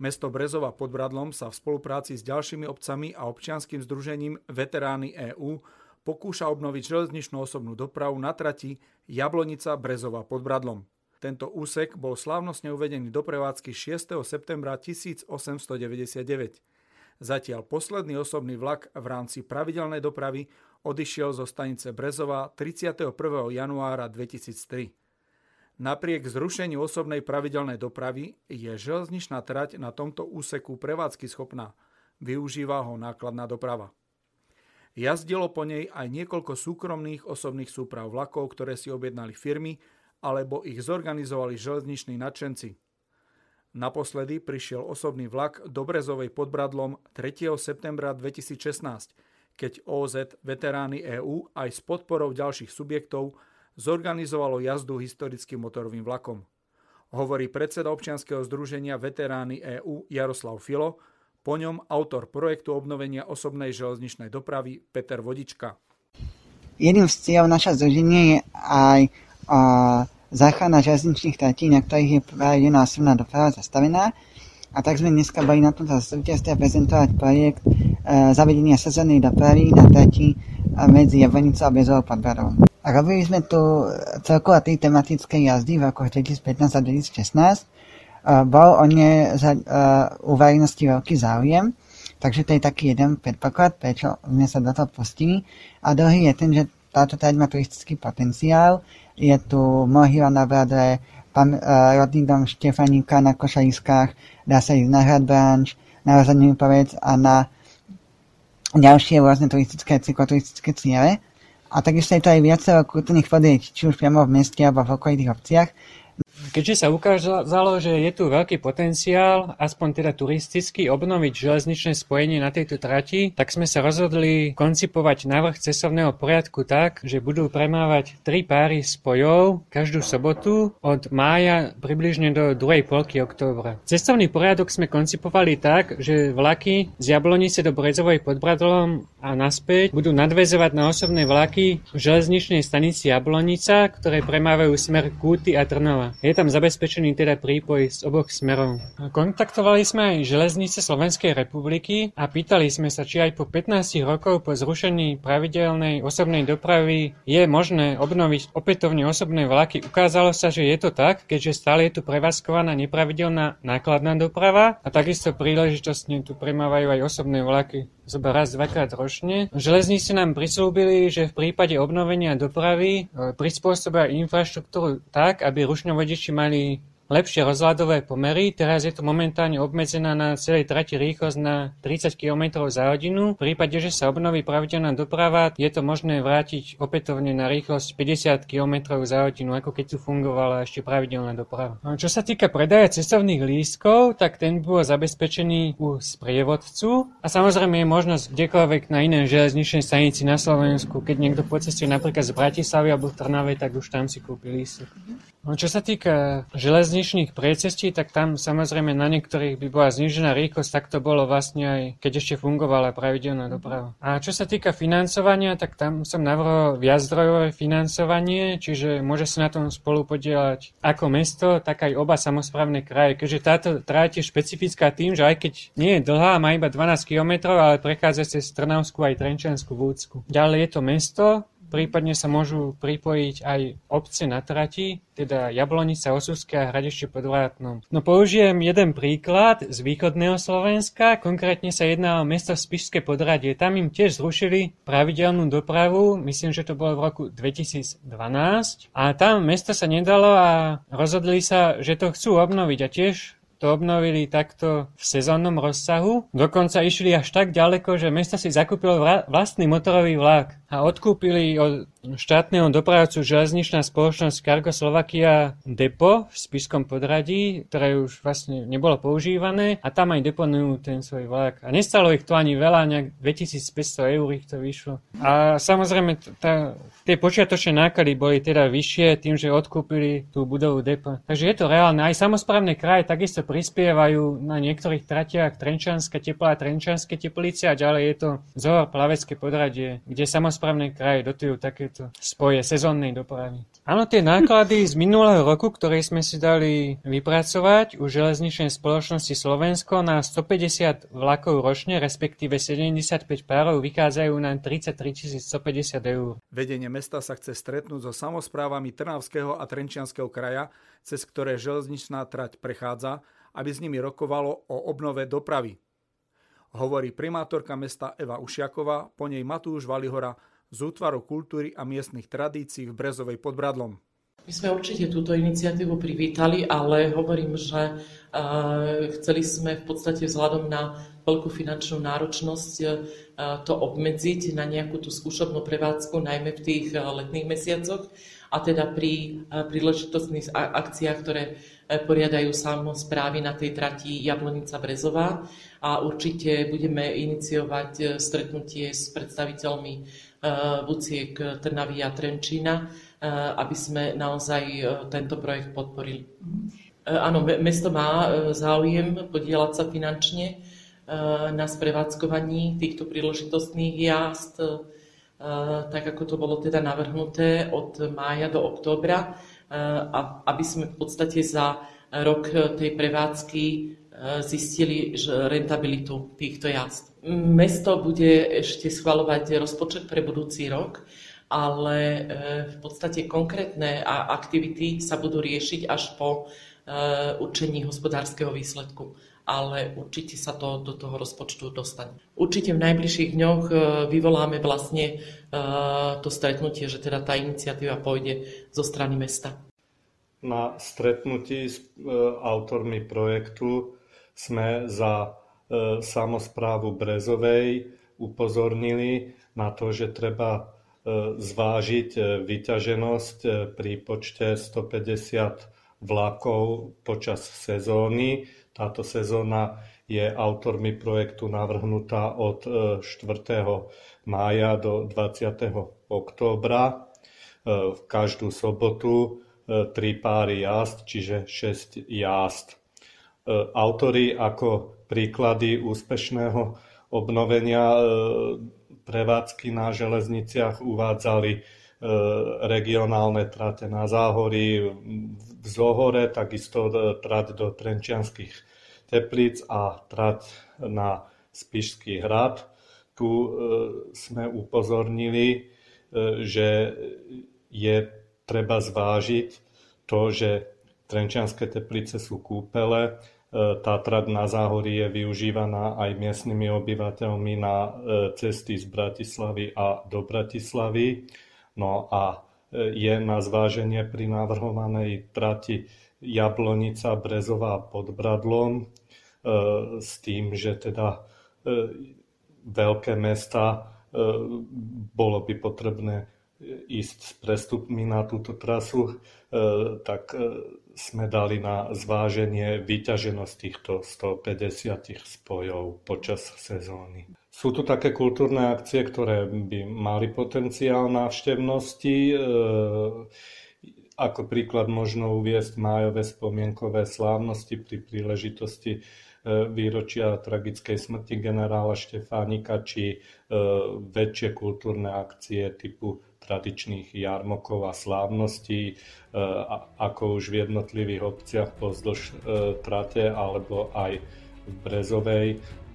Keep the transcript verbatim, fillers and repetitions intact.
Mesto Brezova pod Bradlom sa v spolupráci s ďalšími obcami a občianskym združením Veterány EÚ pokúša obnoviť železničnú osobnú dopravu na trati Jablonica Brezova pod Bradlom. Tento úsek bol slávnostne uvedený do prevádzky šiesteho septembra tisícosemstodeväťdesiatdeväť. Zatiaľ posledný osobný vlak v rámci pravidelnej dopravy odišiel zo stanice Brezova tridsiateho prvého januára dvetisíctri. Napriek zrušeniu osobnej pravidelnej dopravy je železničná trať na tomto úseku prevádzky schopná. Využíva ho nákladná doprava. Jazdilo po nej aj niekoľko súkromných osobných súprav vlakov, ktoré si objednali firmy alebo ich zorganizovali železniční nadšenci. Naposledy prišiel osobný vlak do Brezovej pod Bradlom tretieho septembra dvetisícšestnásť, keď ó zet Veterány EÚ aj s podporou ďalších subjektov zorganizovalo jazdu historickým motorovým vlakom. Hovorí predseda občianskeho združenia Veterány EÚ Jaroslav Filo, po ňom autor projektu obnovenia osobnej železničnej dopravy Peter Vodička. Jedným z cieľov naša združenie je aj a, záchrana železničných tratí, na ktorých je pravidelná osobná doprava zastavená. A tak sme dneska boli na tomto zastupiteľstve prezentovať projekt e, zavedenia sezónnej dopravy na trati medzi Jablonicou a Brezovou pod Bradlom. A robili sme tu celkovo tri tematické jazdy v rokoch dvetisícpätnásť a dvetisícšestnásť. E, bol o ne za, e, u verejnosti veľký záujem, takže to je taký jeden predpoklad, prečo sme sa do toho pustili. A druhý je ten, že táto trať má turistický potenciál. Je tu mohyla na Bradle, pam, uh, rodný dom Štefaníka na Košariskách, dá sa ísť na hrad Branč, na rozhodný povedz a na ďalšie rôzne turistické, cykloturistické ciele. A takisto je to aj viacero kultúrnych fodiek, či už priamo v meste alebo v okolitých obciach. Keďže sa ukázalo, že je tu veľký potenciál, aspoň teda turisticky, obnoviť železničné spojenie na tejto trati, tak sme sa rozhodli koncipovať návrh cestovného poriadku tak, že budú premávať tri páry spojov každú sobotu od mája približne do druhej polky októbra. Cestovný poriadok sme koncipovali tak, že vlaky z Jablonice do Brezovej pod Bradlom a naspäť budú nadväzovať na osobné vlaky v železničnej stanici Jablonica, ktoré premávajú smer Kúty a Trnava. Je tam zabezpečený teda prípoj z oboch smerov. Kontaktovali sme aj železnice Slovenskej republiky a pýtali sme sa, či aj po pätnástich rokov po zrušení pravidelnej osobnej dopravy je možné obnoviť opätovne osobné vlaky. Ukázalo sa, že je to tak, keďže stále je tu prevádzkovaná nepravidelná nákladná doprava a takisto príležitostne tu premávajú aj osobné vlaky zhruba raz, dvakrát ročne. Železnice nám prislúbili, že v prípade obnovenia dopravy prispôsobia infraštruktúru tak, aby rušňovodiči mali lepšie rozhľadové pomery. Teraz je to momentálne obmedzená na celej trati rýchlosť na tridsať kilometrov za hodinu. V prípade, že sa obnoví pravidelná doprava, je to možné vrátiť opätovne na rýchlosť päťdesiat kilometrov za hodinu, ako keď tu fungovala ešte pravidelná doprava. Čo sa týka predaja cestovných lístkov, tak ten bol zabezpečený u sprievodcu a samozrejme je možnosť kdekoľvek na inej železničnej stanici na Slovensku. Keď niekto pocestuje napríklad z Bratislavy alebo v Trnave, tak už tam si kúpi lístok. Čo sa týka železničných priecestí, tak tam samozrejme na niektorých by bola znížená rýchlosť, tak to bolo vlastne aj keď ešte fungovala pravidelná doprava. A čo sa týka financovania, tak tam som navrhol viaczdrojové financovanie, čiže môže sa na tom spolu podieľať ako mesto, tak aj oba samosprávne kraje, keďže táto trať je špecifická tým, že aj keď nie je dlhá, má iba dvanásť kilometrov, ale prechádza cez Trnavskú aj Trenčiansku Vúcku. Ďalej je to mesto, prípadne sa môžu pripojiť aj obce na trati, teda Jablonica, Osúske a Hradište pod Vrátnom. No použijem jeden príklad z východného Slovenska, konkrétne sa jedná o mesto Spišské Podhradie. Tam im tiež zrušili pravidelnú dopravu, myslím, že to bolo v roku dvetisícdvanásť. A tam mesto sa nedalo a rozhodli sa, že to chcú obnoviť a tiež to obnovili takto v sezónnom rozsahu. Dokonca išli až tak ďaleko, že mesto si zakúpilo vlastný motorový vlak a odkúpili od štátneho dopravcu železničná spoločnosť Cargo Slovakia depo v Spišskom Podhradí, ktoré už vlastne nebolo používané a tam aj deponujú ten svoj vlak. A nestalo ich to ani veľa, nejak dvetisícpäťsto eur ich to vyšlo. A samozrejme tá, tie počiatočné náklady boli teda vyššie tým, že odkúpili tú budovu depo. Takže je to reálne. Aj samosprávne kraje takisto prispievajú na niektorých tratiach Trenčianska Teplá, Trenčianske Teplice a ďalej je to Zohor Plavecké Podhradie, kde samosprávne kraje dotujú také takéto spoje sezónnej dopravy. Áno, tie náklady z minulého roku, ktoré sme si dali vypracovať u železničnej spoločnosti Slovensko na stopäťdesiat vlakov ročne, respektíve sedemdesiatpäť párov, vychádzajú na tridsaťtri tisíc stopäťdesiat eur. Vedenie mesta sa chce stretnúť so samosprávami Trnavského a Trenčianskeho kraja, cez ktoré železničná trať prechádza, aby s nimi rokovalo o obnove dopravy. Hovorí primátorka mesta Eva Ušiaková, po nej Matúš Valihora z Útvaru kultúry a miestnych tradícií v Brezovej pod Bradlom. My sme určite túto iniciatívu privítali, ale hovorím, že uh, chceli sme v podstate vzhľadom na veľkú finančnú náročnosť uh, to obmedziť na nejakú tú skúšobnú prevádzku, najmä v tých uh, letných mesiacoch, a teda pri uh, príležitostných akciách, ktoré uh, poriadajú samosprávy na tej trati Jablonica-Brezová, a určite budeme iniciovať uh, stretnutie s predstaviteľmi Vuciek Trnavy a Trenčína, aby sme naozaj tento projekt podporili. Áno, mesto má záujem podieľať sa finančne na sprevádzkovaní týchto príležitostných jazd, tak ako to bolo teda navrhnuté od mája do októbra, aby sme v podstate za rok tej prevádzky zistili rentabilitu týchto jazd. Mesto bude ešte schvaľovať rozpočet pre budúci rok, ale v podstate konkrétne aktivity sa budú riešiť až po určení hospodárskeho výsledku. Ale určite sa to do toho rozpočtu dostane. Určite v najbližších dňoch vyvoláme vlastne to stretnutie, že teda tá iniciatíva pôjde zo strany mesta. Na stretnutí s autormi projektu sme za e, samosprávu Brezovej upozornili na to, že treba e, zvážiť e, vyťaženosť e, pri počte stopäťdesiat vlakov počas sezóny. Táto sezóna je autormi projektu navrhnutá od e, štvrtého mája do dvadsiateho októbra. E, v každú sobotu e, tri páry jazd, čiže šesť jazd. Autori ako príklady úspešného obnovenia prevádzky na železniciach uvádzali regionálne trate na Záhorí, v Zohore, takisto trať do Trenčianskych Teplíc a trať na Spišský hrad. Tu sme upozornili, že je treba zvážiť to, že Trenčianske Teplice sú kúpele. Tá trať na Záhorí je využívaná aj miestnymi obyvateľmi na cesty z Bratislavy a do Bratislavy. No a je na zváženie pri navrhovanej trati Jablonica Brezová pod Bradlom s tým, že teda veľké mesta bolo by potrebné ísť s prestupmi na túto trasu, tak sme dali na zváženie vyťaženosť týchto stopäťdesiat spojov počas sezóny. Sú tu také kultúrne akcie, ktoré by mali potenciál návštevnosti. Ako príklad možno uviesť májové spomienkové slávnosti pri príležitosti výročia tragickej smrti generála Štefánika, či väčšie kultúrne akcie typu tradičných jarmokov a slávností, ako už v jednotlivých obciach pozdĺž trate alebo aj v Brezovej.